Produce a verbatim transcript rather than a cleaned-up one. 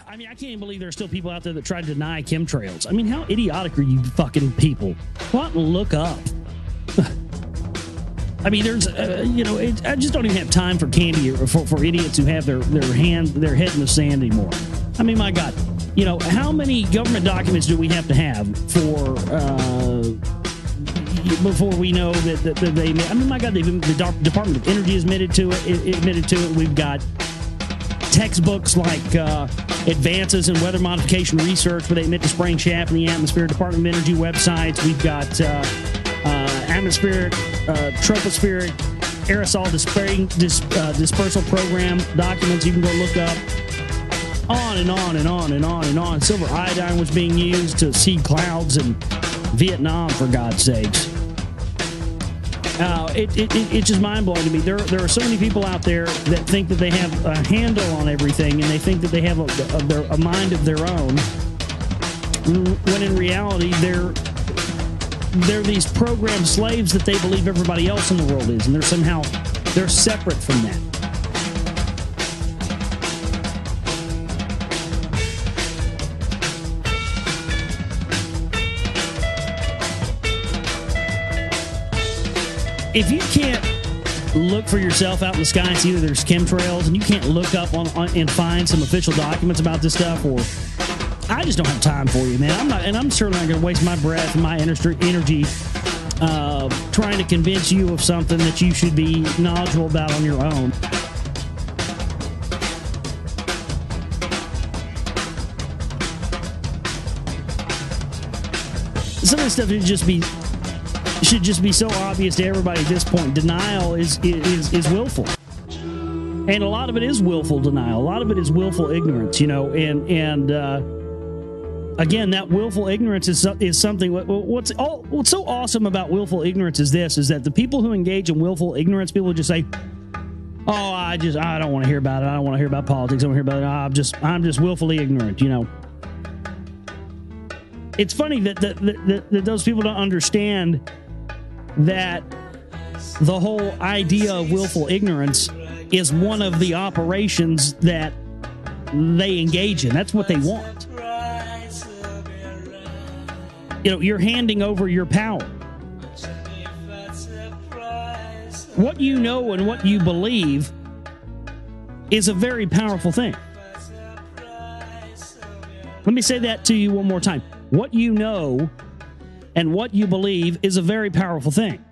I mean, I can't even believe there are still people out there that try to deny chemtrails. I mean, how idiotic are you fucking people? Go out and look up. I mean, there's, uh, you know, it, I just don't even have time for candy or for, for idiots who have their, their hand, their head in the sand anymore. I mean, my God, you know, how many government documents do we have to have for, uh, before we know that, that, that they, I mean, my God, they've, the Department of Energy has admitted to it, it, admitted to it. We've got textbooks like uh, Advances in Weather Modification Research, where they admit to spraying chaff in the atmosphere. Department of Energy websites. We've got uh, uh, atmospheric, uh, tropospheric aerosol dispersing, dis, uh, dispersal program documents you can go look up. On and on and on and on and on. Silver iodine was being used to seed clouds in Vietnam, for God's sakes. Uh, it, it, it, it's just mind-blowing to me. There, there are so many people out there that think that they have a handle on everything, and they think that they have a, a, a mind of their own, when in reality, they're, they're these programmed slaves that they believe everybody else in the world is, and they're somehow they're separate from that. If you can't look for yourself out in the sky and see that there's chemtrails, and you can't look up on, on and find some official documents about this stuff, or I just don't have time for you, man. I'm not, and I'm certainly not going to waste my breath and my energy uh, trying to convince you of something that you should be knowledgeable about on your own. Some of this stuff should just be should just be so obvious to everybody at this point. Denial is is is willful, and a lot of it is willful denial. A lot of it is willful ignorance, you know. And and uh, again, that willful ignorance is is something. What's all what's so awesome about willful ignorance is this: is that the people who engage in willful ignorance, people just say, "Oh, I just I don't want to hear about it. I don't want to hear about politics. I don't want to hear about it. I'm just I'm just willfully ignorant," you know. It's funny that that, that that those people don't understand that the whole idea of willful ignorance is one of the operations that they engage in. That's what they want. You know, you're handing over your power. What you know and what you believe is a very powerful thing. Let me say that to you one more time. What you know and what you believe is a very powerful thing.